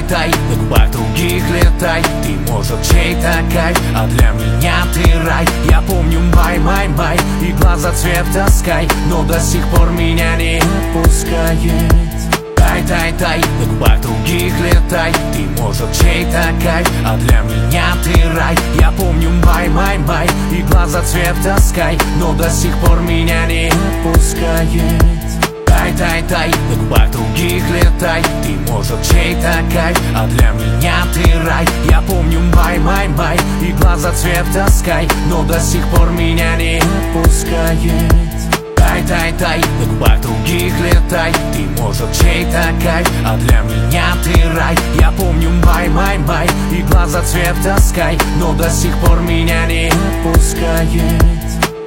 тай, на губах других летай. Ты, может, чей-то кайф, а для меня ты рай. Я помню май, и глаза цвета скай, но до сих пор меня не отпускает. Тай, на губах других летай. Ты, может, чей-то кайф, а для меня ты рай. Я помню май, и глаза цвета скай, но до сих пор меня не отпускает. Тай, на губах других летай. Ты, может, чей-то кайф, а для меня ты рай. Я помню май, и глаза цвета скай, но до сих пор меня не отпускает. Тай, на губах других летай. Ты, может, чей-то кайф, а для меня ты рай. Я помню май, и глаза цвета скай, но до сих пор меня не отпускает.